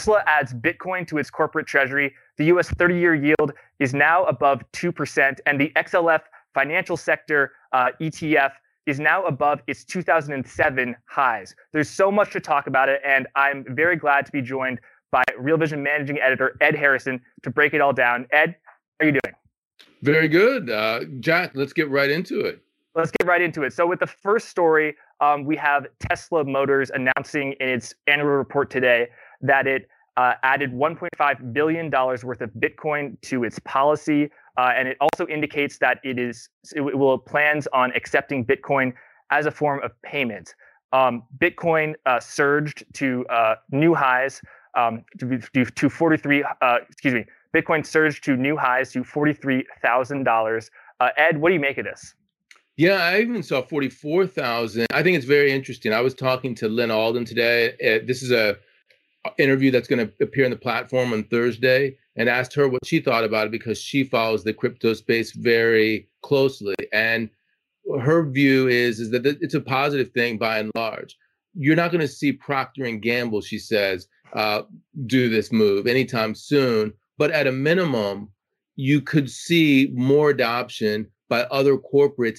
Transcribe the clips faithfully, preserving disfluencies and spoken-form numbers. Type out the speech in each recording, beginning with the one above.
Tesla adds Bitcoin to its corporate treasury. The U S thirty-year yield is now above two percent, and the X L F financial sector uh, E T F is now above its two thousand seven highs. There's so much to talk about it, and I'm very glad to be joined by Real Vision managing editor Ed Harrison to break it all down. Ed, how are you doing? Very good. Uh, Jack, let's get right into it. Let's get right into it. So with the first story, um, we have Tesla Motors announcing in its annual report today that it uh, added one point five billion dollars worth of Bitcoin to its policy. Uh, and it also indicates that it is it will plans on accepting Bitcoin as a form of payment. Um, Bitcoin uh, surged to uh, new highs um, to, to, to forty-three. Uh, excuse me. Bitcoin surged to new highs to forty-three thousand dollars. Uh, Ed, what do you make of this? Yeah, I even saw forty-four thousand. I think it's very interesting. I was talking to Lynn Alden today. Uh, this is a interview that's going to appear on the platform on Thursday, and asked her what she thought about it because she follows the crypto space very closely. And her view is, is that it's a positive thing by and large. You're not going to see Procter and Gamble, she says, uh, do this move anytime soon. But at a minimum, you could see more adoption by other corporates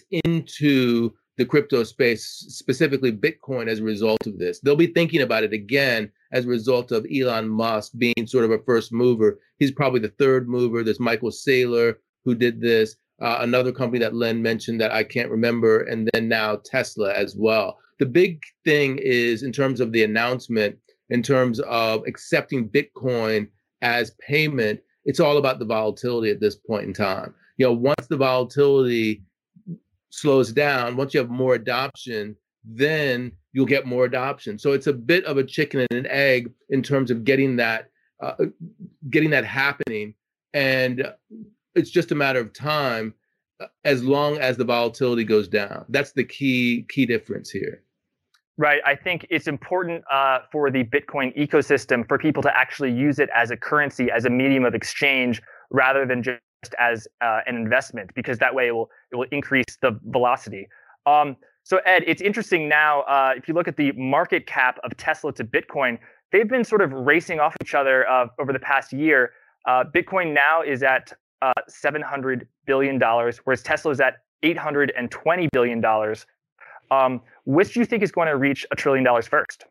into the crypto space, specifically Bitcoin, as a result of this. They'll be thinking about it again as a result of Elon Musk being sort of a first mover. He's probably the third mover. There's Michael Saylor, who did this, uh, another company that Len mentioned that I can't remember, and then now Tesla as well. The big thing is, in terms of the announcement, in terms of accepting Bitcoin as payment, it's all about the volatility at this point in time. You know, once the volatility slows down, once you have more adoption, then you'll get more adoption. So it's a bit of a chicken and an egg in terms of getting that, uh, getting that happening. And it's just a matter of time, as long as the volatility goes down. That's the key key difference here. Right. I think it's important uh, for the Bitcoin ecosystem for people to actually use it as a currency, as a medium of exchange, rather than just as uh, an investment, because that way it will it will increase the velocity. Um, so Ed, it's interesting now. Uh, if you look at the market cap of Tesla to Bitcoin, they've been sort of racing off each other uh, over the past year. Uh, Bitcoin now is at uh, seven hundred billion dollars, whereas Tesla is at eight hundred twenty billion dollars. Um, which do you think is going to reach a trillion dollars first?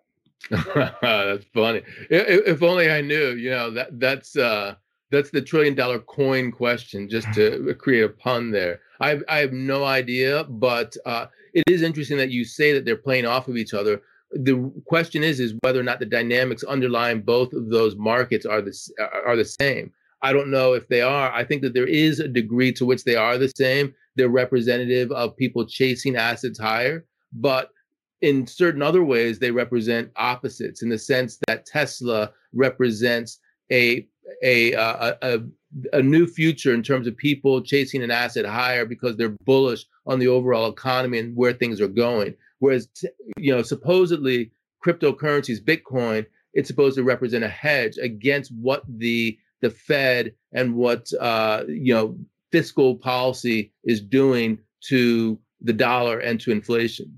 That's funny. If, if only I knew. You know, that that's uh, that's the trillion dollar coin question. Just to create a pun there. I have, I have no idea, but uh, it is interesting that you say that they're playing off of each other. The question is, is whether or not the dynamics underlying both of those markets are the are the same. I don't know if they are. I think that there is a degree to which they are the same. They're representative of people chasing assets higher, but in certain other ways, they represent opposites in the sense that Tesla represents a a a, a, a new future in terms of people chasing an asset higher because they're bullish on the overall economy and where things are going. Whereas, you know, supposedly cryptocurrencies, Bitcoin, it's supposed to represent a hedge against what the the Fed and what uh, you know fiscal policy is doing to the dollar and to inflation.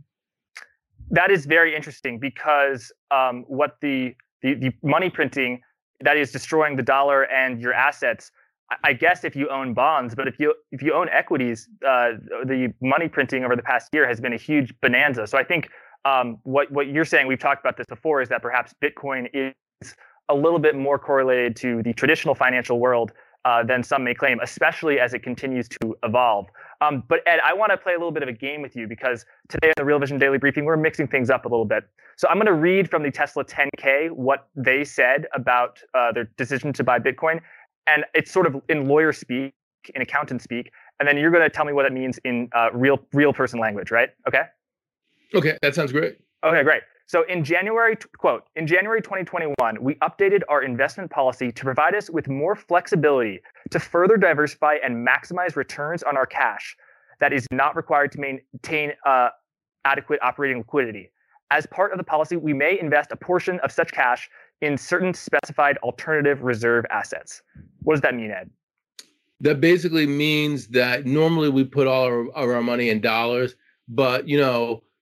That is very interesting because um, what the, the the money printing that is destroying the dollar and your assets. I guess if you own bonds, but if you if you own equities, uh, the money printing over the past year has been a huge bonanza. So I think um, what what you're saying, we've talked about this before, is that perhaps Bitcoin is a little bit more correlated to the traditional financial world uh, than some may claim, especially as it continues to evolve. Um, but Ed, I want to play a little bit of a game with you because today on the Real Vision Daily Briefing, we're mixing things up a little bit. So I'm going to read from the Tesla ten K what they said about uh, their decision to buy Bitcoin. And it's sort of in lawyer speak, in accountant speak, and then you're going to tell me what it means in uh, real real person language, right? Okay? Okay, that sounds great. Okay, great. So in January, quote, in January twenty twenty-one, we updated our investment policy to provide us with more flexibility to further diversify and maximize returns on our cash that is not required to maintain uh, adequate operating liquidity. As part of the policy, we may invest a portion of such cash in certain specified alternative reserve assets. What does that mean, Ed? That basically means that normally we put all our, of our money in dollars, but you know,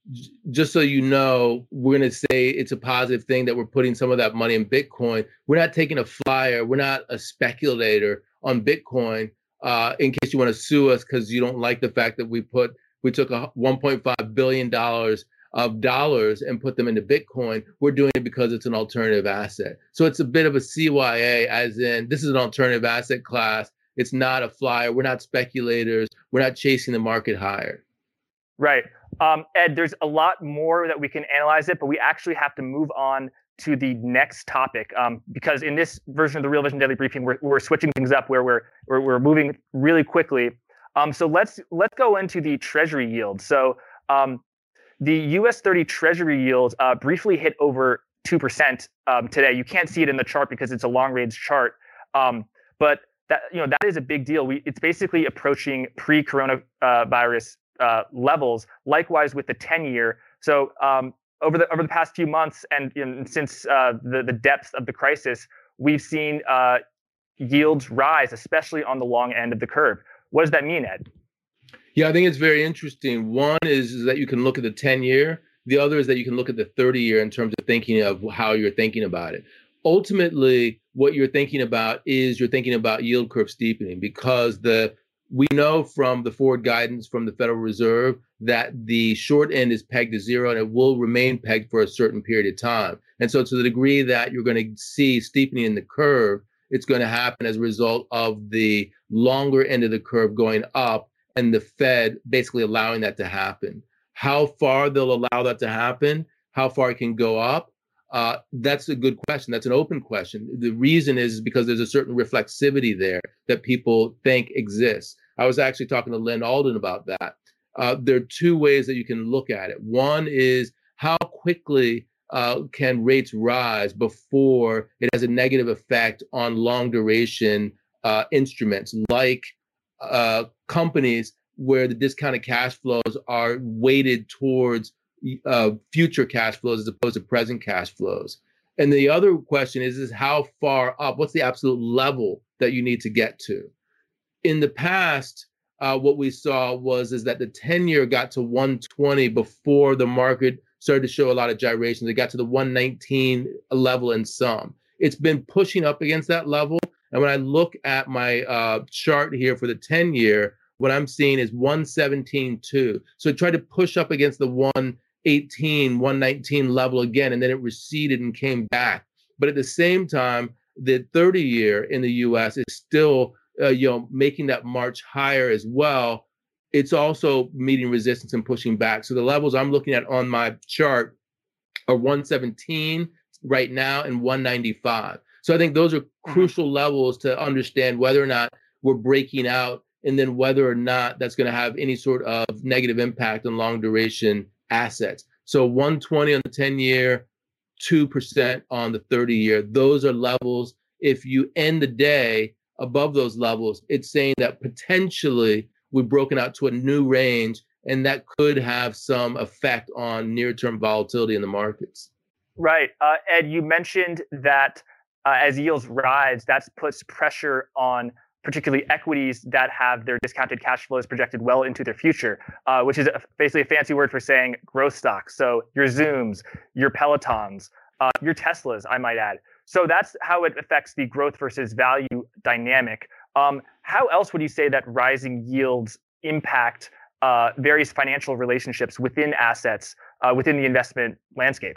j- just so you know, we're going to say it's a positive thing that we're putting some of that money in Bitcoin. We're not taking a flyer. We're not a speculator on Bitcoin. Uh, in case you want to sue us because you don't like the fact that we put we took a one point five billion dollars of dollars and put them into Bitcoin. We're doing it because it's an alternative asset. So it's a bit of a C Y A, as in this is an alternative asset class. It's not a flyer. We're not speculators. We're not chasing the market higher. Right. Um, Ed, there's a lot more that we can analyze it, but we actually have to move on to the next topic um, because in this version of the Real Vision Daily Briefing, we're, we're switching things up where we're, we're, we're moving really quickly. Um, so let's let's go into the Treasury yield. So um, the U S thirty Treasury yield uh, briefly hit over two percent um, today. You can't see it in the chart because it's a long range chart, um, but that you know that is a big deal. We, it's basically approaching pre-coronavirus uh, levels. Likewise with the ten year. So um, over the over the past few months and you know, since uh, the the depths of the crisis, we've seen uh, yields rise, especially on the long end of the curve. What does that mean, Ed? Yeah, I think it's very interesting. One is, is that you can look at the ten year. The other is that you can look at the thirty year in terms of thinking of how you're thinking about it. Ultimately, what you're thinking about is you're thinking about yield curve steepening because the we know from the forward guidance from the Federal Reserve that the short end is pegged to zero and it will remain pegged for a certain period of time. And so to the degree that you're going to see steepening in the curve, it's going to happen as a result of the longer end of the curve going up and the Fed basically allowing that to happen. How far they'll allow that to happen, how far it can go up, uh, that's a good question. That's an open question. The reason is because there's a certain reflexivity there that people think exists. I was actually talking to Lynn Alden about that. Uh, there are two ways that you can look at it. One is how quickly uh, can rates rise before it has a negative effect on long duration uh, instruments like uh, companies where the discounted cash flows are weighted towards uh, future cash flows as opposed to present cash flows. And the other question is, is how far up, what's the absolute level that you need to get to? In the past, uh, what we saw was is that the ten year got to one twenty before the market started to show a lot of gyrations. It got to the one nineteen level in some. It's been pushing up against that level. And when I look at my uh, chart here for the ten year, what I'm seeing is one seventeen point two. So it tried to push up against the one eighteen, one nineteen level again, and then it receded and came back. But at the same time, the thirty year in the U S is still uh, you know, making that march higher as well. It's also meeting resistance and pushing back. So the levels I'm looking at on my chart are one seventeen right now and one ninety-five. So I think those are crucial levels to understand whether or not we're breaking out and then whether or not that's going to have any sort of negative impact on long duration assets. So one twenty on the ten year, two percent on the thirty year. Those are levels. If you end the day above those levels, it's saying that potentially we've broken out to a new range, and that could have some effect on near-term volatility in the markets. Right. Uh, Ed, you mentioned that uh, as yields rise, that puts pressure on particularly equities that have their discounted cash flows projected well into their future, uh, which is a, basically a fancy word for saying growth stocks. So your Zooms, your Pelotons, uh, your Teslas, I might add. So that's how it affects the growth versus value dynamic. Um, how else would you say that rising yields impact uh, various financial relationships within assets, uh, within the investment landscape?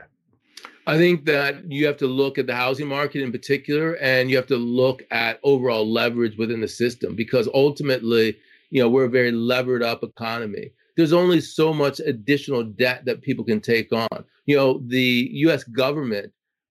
I think that you have to look at the housing market in particular, and you have to look at overall leverage within the system, because ultimately, you know, we're a very levered up economy. There's only so much additional debt that people can take on. You know, the U S government,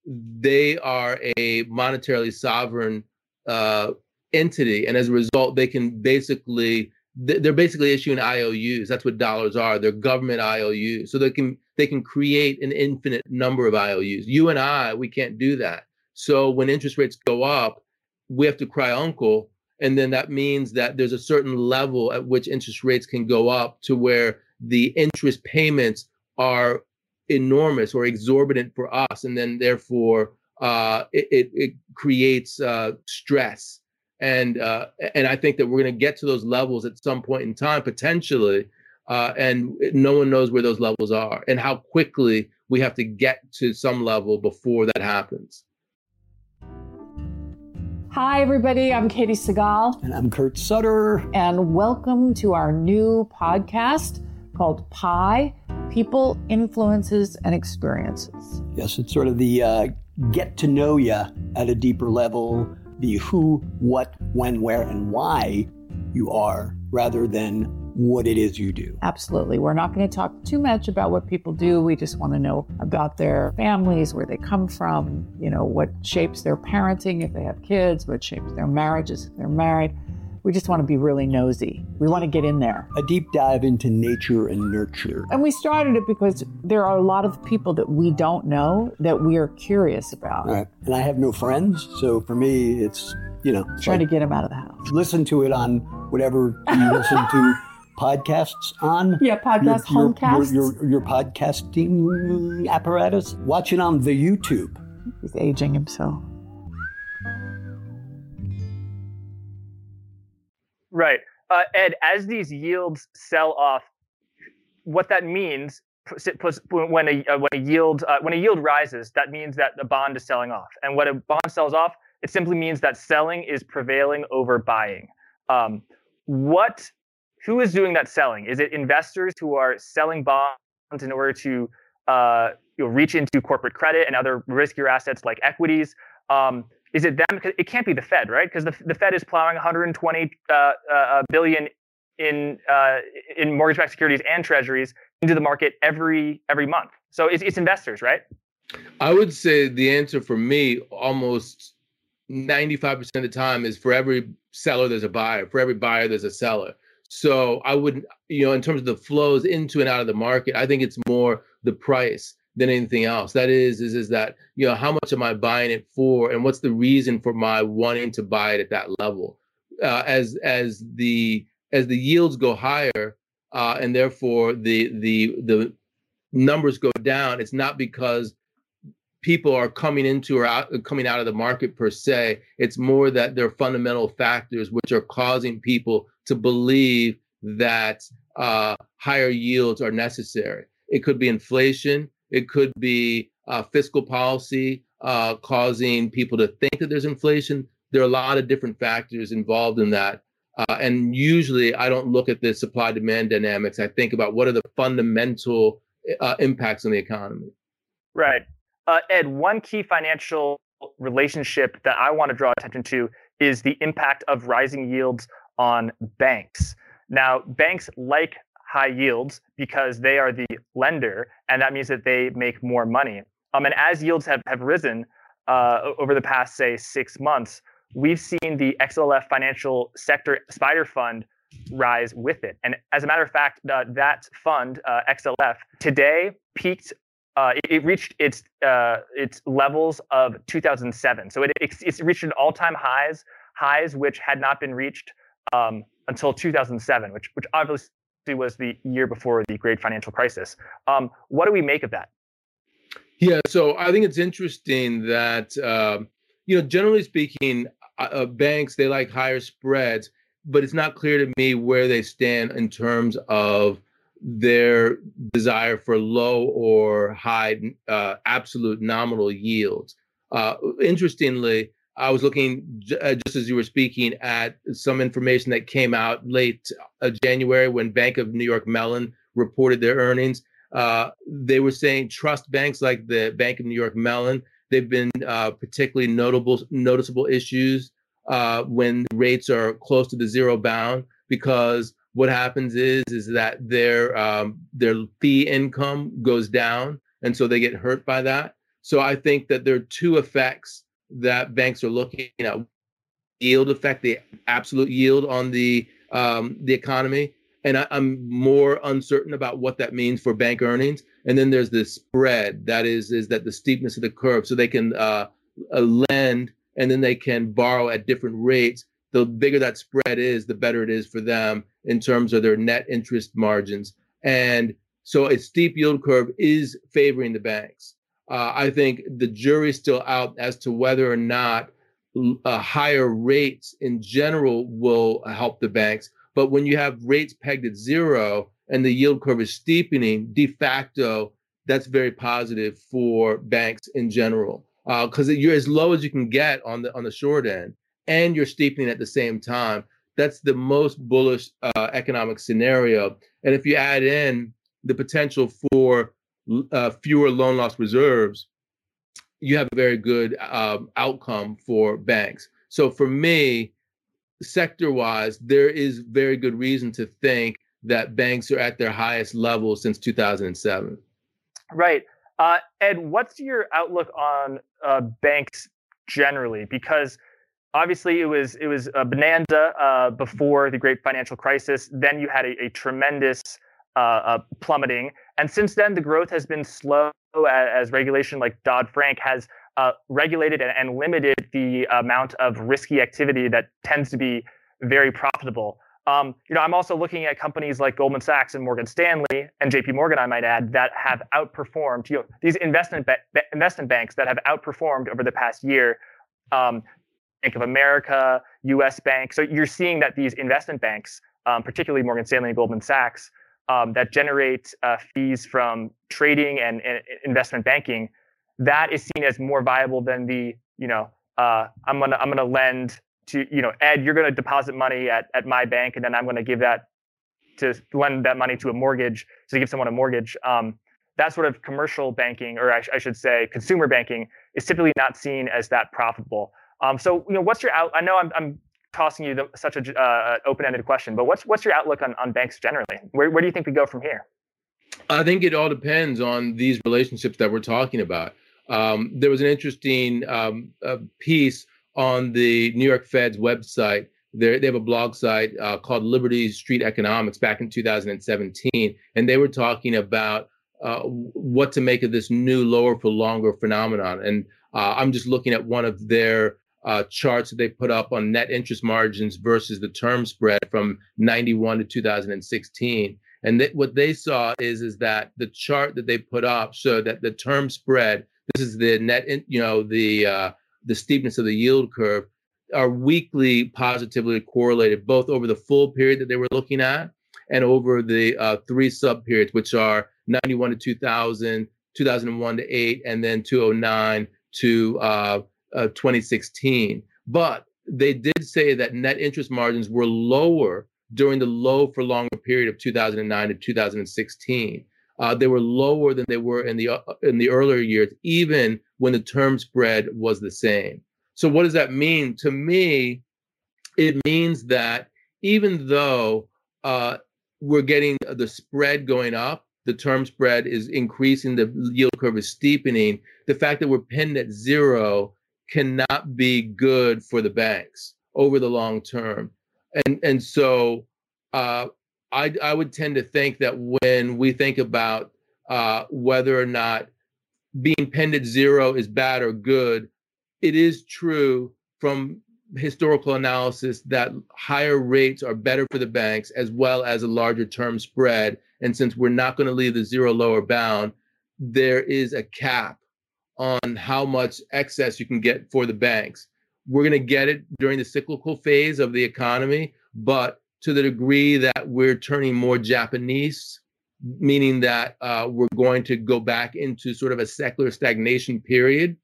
they are a monetarily sovereign uh, entity, and as a result, they can basically they're basically issuing I O Us. That's what dollars are. They're government I O Us. So they can they can create an infinite number of I O Us. You and I, we can't do that. So when interest rates go up, we have to cry uncle. And then that means that there's a certain level at which interest rates can go up to where the interest payments are enormous or exorbitant for us. And then therefore, uh, it, it, it creates uh, stress. And uh, and I think that we're going to get to those levels at some point in time, potentially. uh, and no one knows where those levels are and how quickly we have to get to some level before that happens. Hi, everybody. I'm Katie Segal. And I'm Kurt Sutter. And welcome to our new podcast called Pi, People, Influences, and Experiences. Yes, it's sort of the uh, get to know you at a deeper level, the who, what, when, where, and why you are, rather than what it is you do. Absolutely. We're not going to talk too much about what people do. We just want to know about their families, where they come from, you know, what shapes their parenting if they have kids, what shapes their marriages if they're married. We just want to be really nosy. We want to get in there. A deep dive into nature and nurture. And we started it because there are a lot of people that we don't know that we are curious about. Right. And I have no friends, so for me, it's, you know. Trying like, to get them out of the house. Listen to it on whatever you listen to podcasts on. Yeah, podcast, your, homecasts. Your, your, your podcasting apparatus. Watch it on the YouTube. He's aging himself. Right. Uh, Ed, as these yields sell off, what that means when a when a yield uh, when a yield rises, that means that the bond is selling off. And when a bond sells off, it simply means that selling is prevailing over buying. Um, what Who is doing that selling? Is it investors who are selling bonds in order to uh, you know, reach into corporate credit and other riskier assets like equities? Um, is it them? Because it can't be the Fed, right? Because the the Fed is plowing one hundred twenty uh, uh, billion in uh, in mortgage-backed securities and treasuries into the market every every month. So it's it's investors, right? I would say the answer for me, almost ninety-five percent of the time, is for every seller there's a buyer. For every buyer there's a seller. So I wouldn't, you know, in terms of the flows into and out of the market, I think it's more the price than anything else. That is, is, is that, you know, how much am I buying it for, and what's the reason for my wanting to buy it at that level? Uh, as as the as the yields go higher, uh, and therefore the the the numbers go down, it's not because people are coming into or out, coming out of the market per se. It's more that there are fundamental factors which are causing people to believe that uh, higher yields are necessary. It could be inflation. It could be uh, fiscal policy uh, causing people to think that there's inflation. There are a lot of different factors involved in that. Uh, and usually I don't look at the supply-demand dynamics. I think about what are the fundamental uh, impacts on the economy. Right. Uh, Ed, one key financial relationship that I want to draw attention to is the impact of rising yields on banks. Now, banks like high yields because they are the lender, and that means that they make more money. Um, and as yields have, have risen uh, over the past, say, six months, we've seen the X L F Financial Sector Spider Fund rise with it. And as a matter of fact, uh, that fund, uh, X L F, today peaked Uh, it, it reached its uh, its levels of two thousand seven. So it it's, it's reached an all-time highs highs which had not been reached um, until two thousand seven, which which obviously was the year before the Great Financial Crisis. Um, what do we make of that? Yeah, so I think it's interesting that um, you know, generally speaking, uh, banks, they like higher spreads, but it's not clear to me where they stand in terms of their desire for low or high uh, absolute nominal yields. Uh, interestingly, I was looking, uh, just as you were speaking, at some information that came out late uh, January when Bank of New York Mellon reported their earnings. Uh, they were saying trust banks like the Bank of New York Mellon, they've been uh, particularly notable, noticeable issues uh, when rates are close to the zero bound, because what happens is is that their um, their fee income goes down, and so they get hurt by that. So I think that there are two effects that banks are looking at: yield effect, the absolute yield on the um, the economy, and I, I'm more uncertain about what that means for bank earnings. And then there's the spread, that is is that the steepness of the curve, so they can uh, uh, lend and then they can borrow at different rates. The bigger that spread is, the better it is for them in terms of their net interest margins. And so a steep yield curve is favoring the banks. Uh, I think the jury's still out as to whether or not uh, higher rates in general will help the banks. But when you have rates pegged at zero, and the yield curve is steepening, de facto, that's very positive for banks in general, because uh, you're as low as you can get on the on the short end, and you're steepening at the same time. That's the most bullish uh, economic scenario. And if you add in the potential for uh, fewer loan loss reserves, you have a very good um, outcome for banks. So for me, sector-wise, there is very good reason to think that banks are at their highest level since two thousand seven. Right. Uh, Ed, what's your outlook on uh, banks generally? Because obviously it was it was a bonanza uh, before the great financial crisis. Then you had a, a tremendous uh, uh, plummeting. And since then, the growth has been slow as, as regulation like Dodd-Frank has uh, regulated and, and limited the amount of risky activity that tends to be very profitable. Um, you know, I'm also looking at companies like Goldman Sachs and Morgan Stanley and J P Morgan, I might add, that have outperformed, you know, these investment ba- investment banks that have outperformed over the past year. Um, Bank of America, U S Bank. So you're seeing that these investment banks, um, particularly Morgan Stanley and Goldman Sachs, um, that generate uh, fees from trading and, and investment banking, that is seen as more viable than the, you know, uh, I'm gonna I'm gonna lend to, you know, Ed, you're going to deposit money at, at my bank, and then I'm going to give that to lend that money to a mortgage, to give someone a mortgage. Um, that sort of commercial banking, or I, sh- I should say consumer banking, is typically not seen as that profitable. Um, so, you know, what's your out? I know I'm, I'm tossing you the, such a uh, open-ended question, but what's what's your outlook on, on banks generally? Where where do you think we go from here? I think it all depends on these relationships that we're talking about. Um, there was an interesting um, uh, piece on the New York Fed's website. They're, they have a blog site uh, called Liberty Street Economics back in two thousand seventeen, and they were talking about uh, what to make of this new lower for longer phenomenon. And uh, I'm just looking at one of their uh, charts that they put up on net interest margins versus the term spread from ninety-one to two thousand sixteen. And th- what they saw is, is that the chart that they put up showed that the term spread, this is the net, in, you know, the uh, the steepness of the yield curve, are weakly positively correlated, both over the full period that they were looking at and over the uh, three sub periods, which are ninety-one to two thousand, two thousand one to eight, and then two thousand nine to uh, uh, twenty sixteen. But they did say that net interest margins were lower during the low for longer period of two thousand nine to two thousand sixteen. Uh, they were lower than they were in the uh, in the earlier years, even when the term spread was the same. So what does that mean? To me, it means that even though uh, we're getting the spread going up, the term spread is increasing, the yield curve is steepening, the fact that we're pinned at zero cannot be good for the banks over the long term. And, and so uh, I, I would tend to think that when we think about uh, whether or not being pinned at zero is bad or good, it is true from historical analysis that higher rates are better for the banks as well as a larger term spread. And since we're not going to leave the zero lower bound, there is a cap on how much excess you can get for the banks. We're going to get it during the cyclical phase of the economy, but to the degree that we're turning more Japanese, meaning that uh, we're going to go back into sort of a secular stagnation period,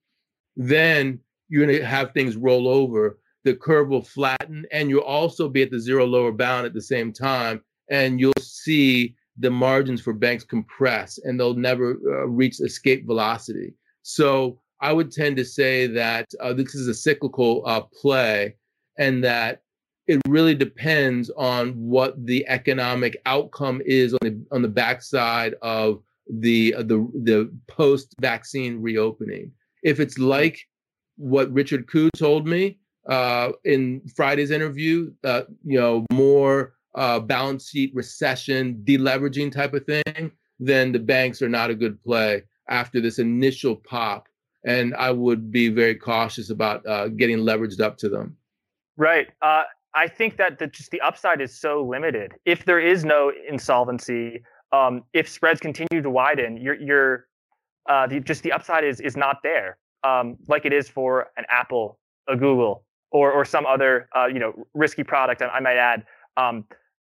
then you're going to have things roll over. The curve will flatten, and you'll also be at the zero lower bound at the same time, and you'll see the margins for banks compress, and they'll never uh, reach escape velocity. So I would tend to say that uh, this is a cyclical uh, play, and that it really depends on what the economic outcome is on the on the backside of the uh, the the post-vaccine reopening. If it's like what Richard Koo told me uh, in Friday's interview, uh, you know, more uh, balance sheet recession, deleveraging type of thing, then the banks are not a good play after this initial pop. And I would be very cautious about uh, getting leveraged up to them. Right. Uh, I think that the, just the upside is so limited. If there is no insolvency, um, if spreads continue to widen, you're, you're uh, the, just the upside is is not there, um, like it is for an Apple, a Google, or or some other uh, you know risky product. I might add. Um,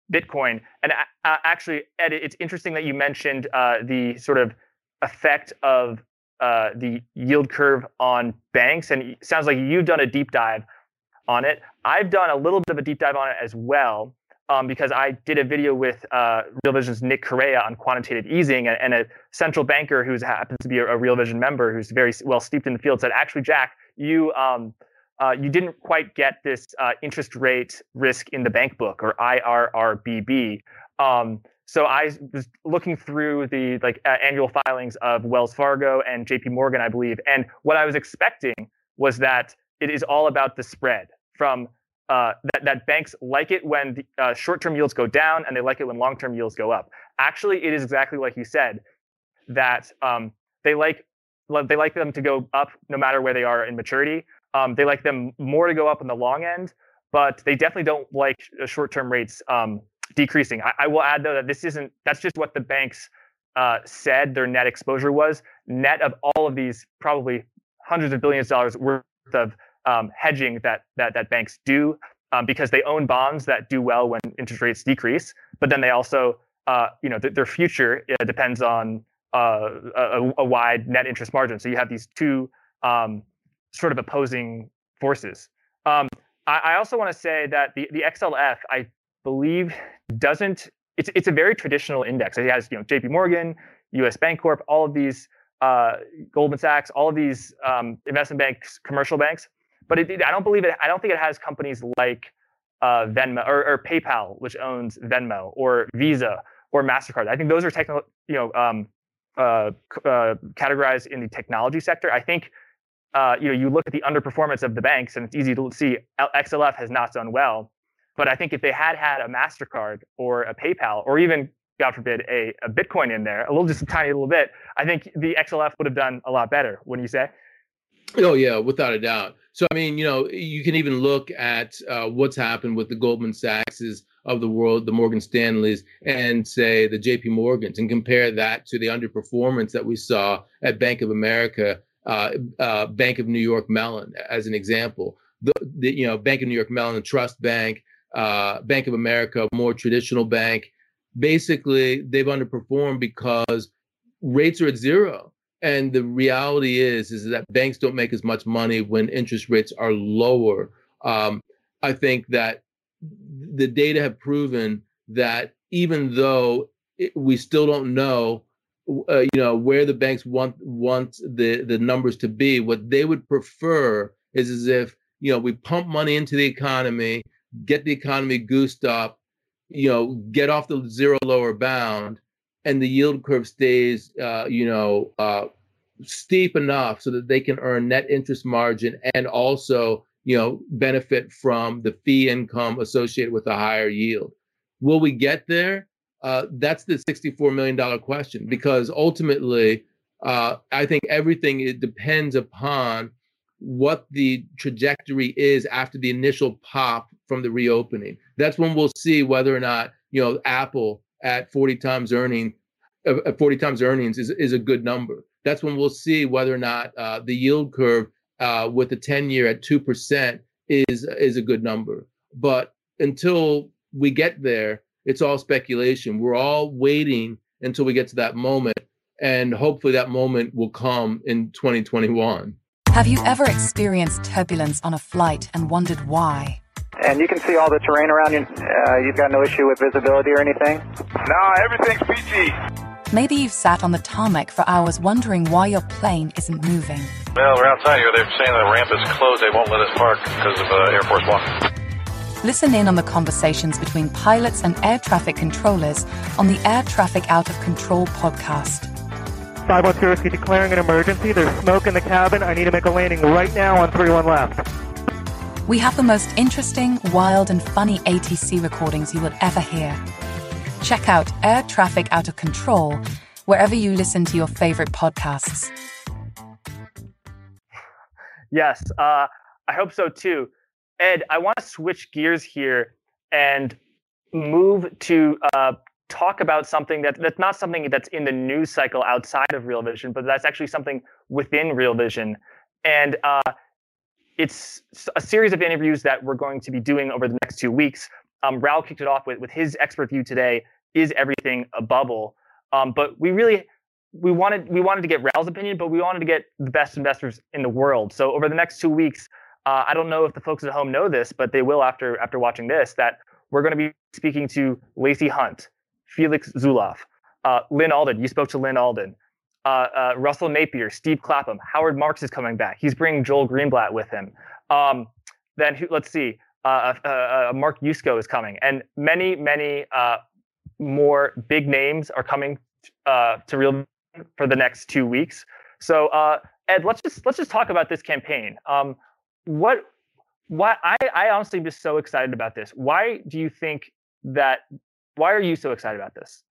Bitcoin. And uh, actually, Ed, it's interesting that you mentioned uh, the sort of effect of uh, the yield curve on banks. And it sounds like you've done a deep dive on it. I've done a little bit of a deep dive on it as well, um, because I did a video with uh, Real Vision's Nick Correa on quantitative easing, and, and a central banker who happens to be a, a Real Vision member who's very well steeped in the field said, actually, Jack, you um, uh, you didn't quite get this uh, interest rate risk in the bank book, or I R R B B. Um, so I was looking through the like uh, annual filings of Wells Fargo and J P Morgan, I believe, and what I was expecting was that it is all about the spread. From uh, that, that banks like it when the, uh, short-term yields go down, and they like it when long-term yields go up. Actually, it is exactly like you said, that um, they like they like them to go up no matter where they are in maturity. Um, they like them more to go up on the long end, but they definitely don't like short-term rates um, decreasing. I, I will add though that this isn't. That's just what the banks uh, said their net exposure was. Net of all of these, probably hundreds of billions of dollars worth of Um, hedging that that that banks do, um, because they own bonds that do well when interest rates decrease. But then they also, uh, you know, th- their future uh, depends on uh, a, a wide net interest margin. So you have these two um, sort of opposing forces. Um, I, I also want to say that the the X L F, I believe, doesn't. It's it's a very traditional index. It has, you know, J P Morgan, U S Bancorp, all of these, uh, Goldman Sachs, all of these um, investment banks, commercial banks. But it, it, I don't believe it. I don't think it has companies like uh, Venmo or, or PayPal, which owns Venmo, or Visa or Mastercard. I think those are technical, you know, um, uh, uh, categorized in the technology sector. I think, uh, you know, you look at the underperformance of the banks, and it's easy to see X L F has not done well. But I think if they had had a Mastercard or a PayPal, or even, God forbid, a, a Bitcoin in there, a little, just a tiny little bit, I think the X L F would have done a lot better. Wouldn't you say? Oh, yeah, without a doubt. So, I mean, you know, you can even look at uh, what's happened with the Goldman Sachs's of the world, the Morgan Stanleys, and say the J P Morgans, and compare that to the underperformance that we saw at Bank of America, uh, uh, Bank of New York Mellon, as an example. The, the, you know, Bank of New York Mellon, Trust Bank, uh, Bank of America, more traditional bank. Basically, they've underperformed because rates are at zero. And the reality is, is that banks don't make as much money when interest rates are lower. Um, I think that the data have proven that even though it, we still don't know, uh, you know, where the banks want want the, the numbers to be, what they would prefer is as if, you know, we pump money into the economy, get the economy goosed up, you know, get off the zero lower bound, and the yield curve stays, uh, you know, uh, steep enough so that they can earn net interest margin and also, you know, benefit from the fee income associated with a higher yield. Will we get there? Uh, that's the sixty-four million dollars question, because ultimately, uh, I think everything it depends upon what the trajectory is after the initial pop from the reopening. That's when we'll see whether or not, you know, Apple at forty times earning, uh, forty times earnings is, is a good number. That's when we'll see whether or not uh, the yield curve uh, with the ten year at two percent is is a good number. But until we get there, it's all speculation. We're all waiting until we get to that moment, and hopefully that moment will come in twenty twenty-one. Have you ever experienced turbulence on a flight and wondered why? And you can see all the terrain around you. Uh, you've got no issue with visibility or anything? No, everything's peachy. Maybe you've sat on the tarmac for hours wondering why your plane isn't moving. Well, we're outside here. They're saying the ramp is closed. They won't let us park because of uh, Air Force One. Listen in on the conversations between pilots and air traffic controllers on the Air Traffic Out of Control podcast. five one zero, declaring an emergency. There's smoke in the cabin. I need to make a landing right now on three one left. We have the most interesting, wild, and funny A T C recordings you will ever hear. Check out Air Traffic Out of Control wherever you listen to your favorite podcasts. Yes, uh, I hope so too. Ed, I want to switch gears here and move to uh, talk about something that, that's not something that's in the news cycle outside of Real Vision, but that's actually something within Real Vision. And uh, it's a series of interviews that we're going to be doing over the next two weeks Um, Raul kicked it off with with his expert view today. Is everything a bubble? Um, but we really we wanted we wanted to get Raul's opinion, but we wanted to get the best investors in the world. So over the next two weeks, uh, I don't know if the folks at home know this, but they will after after watching this, that we're going to be speaking to Lacey Hunt, Felix Zulauf, uh, Lynn Alden. You spoke to Lynn Alden. Uh, uh, Russell Napier, Steve Clapham, Howard Marks is coming back. He's bringing Joel Greenblatt with him. Um, then who, let's see, uh, uh, uh, Mark Yusko is coming, and many, many uh, more big names are coming uh, to Real for the next two weeks. So uh, Ed, let's just let's just talk about this campaign. Um, what, why? I, I honestly am just so excited about this. Why do you think that? Why are you so excited about this?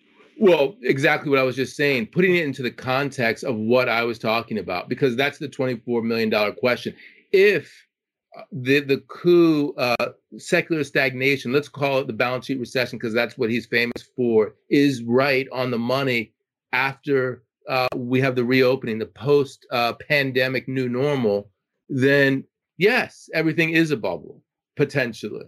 Well, exactly what I was just saying, putting it into the context of what I was talking about, because that's the twenty-four million dollars question. If the the coup, uh, secular stagnation, let's call it the balance sheet recession, because that's what he's famous for, is right on the money after uh, we have the reopening, the post-pandemic uh, new normal, then yes, everything is a bubble, potentially.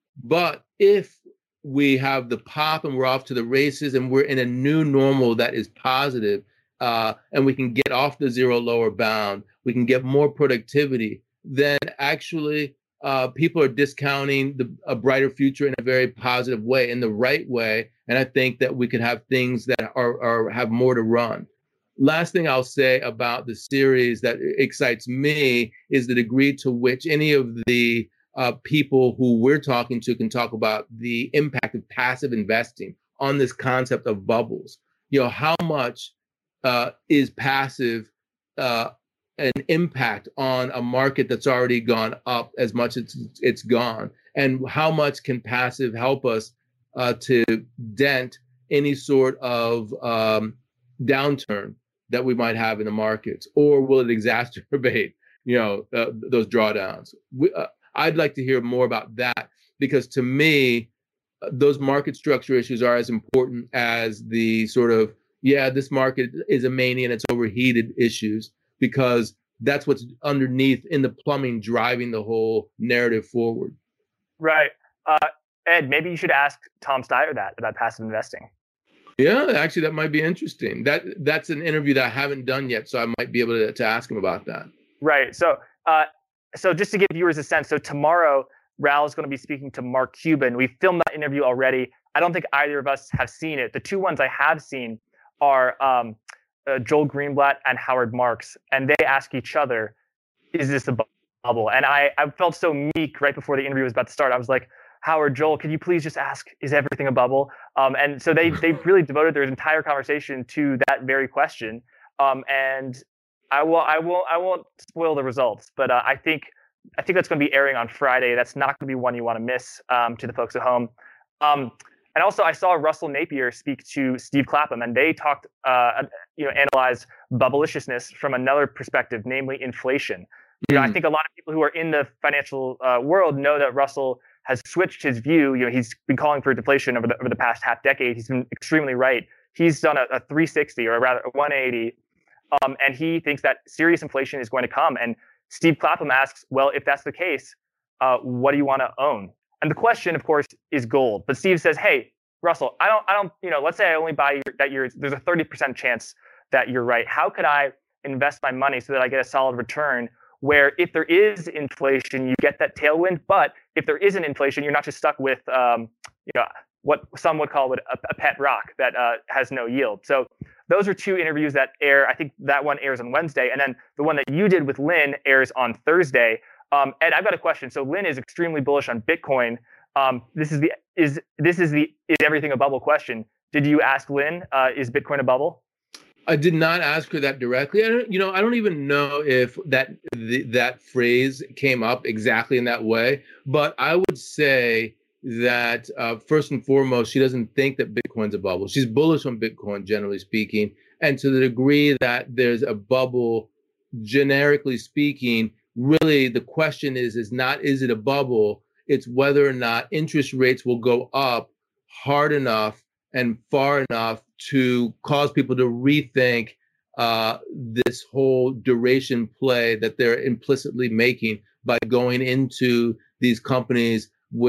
But if we have the pop and we're off to the races and we're in a new normal that is positive, uh, and we can get off the zero lower bound, we can get more productivity, then actually uh, people are discounting the, a brighter future in a very positive way, in the right way. And I think that we could have things that are, are have more to run. Last thing I'll say about the series that excites me is the degree to which any of the Uh, people who we're talking to can talk about the impact of passive investing on this concept of bubbles. You know, how much uh, is passive uh, an impact on a market that's already gone up as much as it's, it's gone? And how much can passive help us uh, to dent any sort of um, downturn that we might have in the markets? Or will it exacerbate, you know, uh, those drawdowns? We, uh, I'd like to hear more about that, because to me, those market structure issues are as important as the sort of, yeah, this market is a mania and it's overheated issues, because that's what's underneath in the plumbing driving the whole narrative forward. Right. Uh, Ed, maybe you should ask Tom Steyer that about passive investing. Yeah, actually, that might be interesting. That That's an interview that I haven't done yet, so I might be able to, to ask him about that. Right. So, uh, So just to give viewers a sense, so tomorrow, Raul is going to be speaking to Mark Cuban. We filmed that interview already. I don't think either of us have seen it. The two ones I have seen are um, uh, Joel Greenblatt and Howard Marks, and they ask each other, is this a bubble? And I, I felt so meek right before the interview was about to start. I was like, Howard, Joel, could you please just ask, is everything a bubble? Um, and so they they really devoted their entire conversation to that very question. Um, and I will. I will. I won't spoil the results, but uh, I think. I think that's going to be airing on Friday. That's not going to be one you want to miss. Um, to the folks at home, um, and also I saw Russell Napier speak to Steve Clapham, and they talked, uh, you know, analyzed bubbleiciousness from another perspective, namely inflation. Mm. You know, I think a lot of people who are in the financial uh, world know that Russell has switched his view. You know, he's been calling for deflation over the over the past half decade. He's been extremely right. He's done a, a three sixty, or rather a one eighty. Um, and he thinks that serious inflation is going to come. And Steve Clapham asks, well, if that's the case, uh, what do you want to own? And the question, of course, is gold. But Steve says, hey, Russell, I don't, I don't, you know, let's say I only buy your, that you're, there's a thirty percent chance that you're right. How could I invest my money so that I get a solid return where if there is inflation, you get that tailwind, but if there isn't inflation, you're not just stuck with, um, you know, what some would call it a, a pet rock that uh, has no yield. So those are two interviews that air. I think that one airs on Wednesday, and then the one that you did with Lynn airs on Thursday. Um, Ed, I've got a question. So Lynn is extremely bullish on Bitcoin. Um, this is the is this is the is everything a bubble question. Did you ask Lynn, uh, is Bitcoin a bubble? I did not ask her that directly. I don't, you know, I don't even know if that the, that phrase came up exactly in that way. But I would say that uh, first and foremost, she doesn't think that Bitcoin's a bubble. She's bullish on Bitcoin, generally speaking. And to the degree that there's a bubble, generically speaking, really the question is, is not, is it a bubble? It's whether or not interest rates will go up hard enough and far enough to cause people to rethink uh, this whole duration play that they're implicitly making by going into these companies with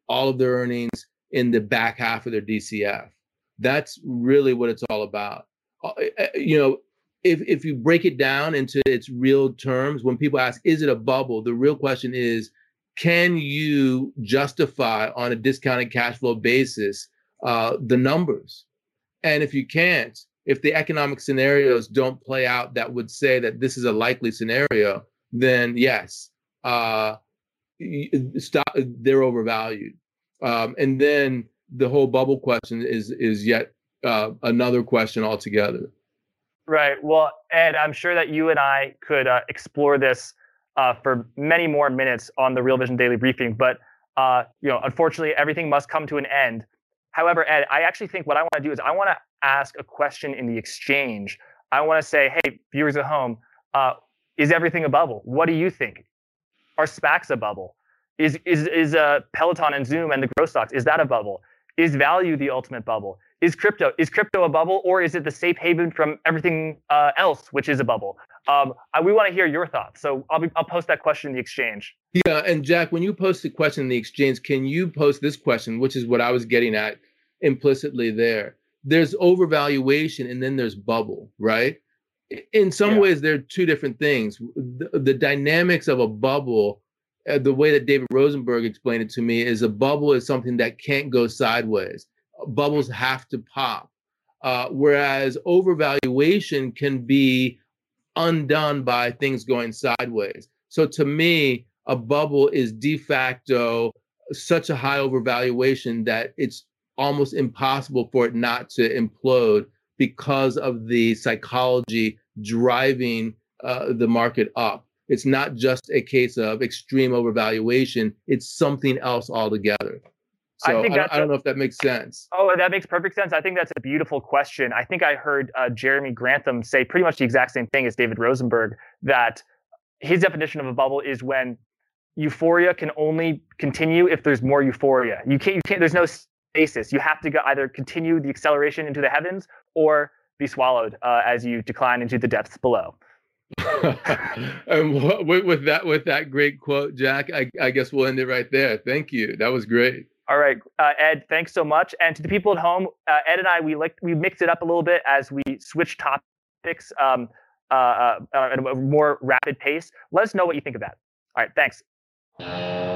all of their earnings in the back half of their D C F. That's really what it's all about. Uh, you know, if if you break it down into its real terms, when people ask, is it a bubble? The real question is, can you justify on a discounted cash flow basis uh, the numbers? And if you can't, if the economic scenarios don't play out that would say that this is a likely scenario, then yes, uh, stop. They're overvalued. Um, and then the whole bubble question is is yet uh, another question altogether. Right. Well, Ed, I'm sure that you and I could uh, explore this uh, for many more minutes on the Real Vision Daily Briefing, but uh, you know, unfortunately, everything must come to an end. However, Ed, I actually think what I want to do is I want to ask a question in the exchange. I want to say, hey, viewers at home, uh, is everything a bubble? What do you think? Are SPACs a bubble? Is is is uh, Peloton and Zoom and the growth stocks, is that a bubble? Is value the ultimate bubble? Is crypto is crypto a bubble, or is it the safe haven from everything uh, else, which is a bubble? Um, I, we want to hear your thoughts, so I'll be, I'll post that question in the exchange. Yeah, and Jack, when you post the question in the exchange, can you post this question, which is what I was getting at implicitly there? There's overvaluation, and then there's bubble, right? In some Yeah. ways, they're two different things. The, the dynamics of a bubble, uh, the way that David Rosenberg explained it to me, is a bubble is something that can't go sideways. Bubbles have to pop, uh, whereas overvaluation can be undone by things going sideways. So to me, a bubble is de facto such a high overvaluation that it's almost impossible for it not to implode because of the psychology driving uh, the market up. It's not just a case of extreme overvaluation, it's something else altogether. So I, think I, don't, I don't know if that makes sense. Oh, that makes perfect sense. I think that's a beautiful question. I think I heard uh, Jeremy Grantham say pretty much the exact same thing as David Rosenberg, that his definition of a bubble is when euphoria can only continue if there's more euphoria. You can't, you can't, there's no stasis. You have to go either continue the acceleration into the heavens or be swallowed uh, as you decline into the depths below. And with, with that, with that great quote, Jack, I, I guess we'll end it right there. Thank you. That was great. All right, uh, Ed, thanks so much. And to the people at home, uh, Ed and I, we like we mixed it up a little bit as we switch topics um, uh, uh, at a more rapid pace. Let us know what you think of that. All right, thanks.